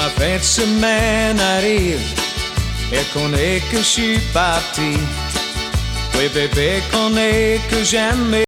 la fin de semaine arrive et qu'on est que je suis parti. Oui bébé, qu'on est que j'aime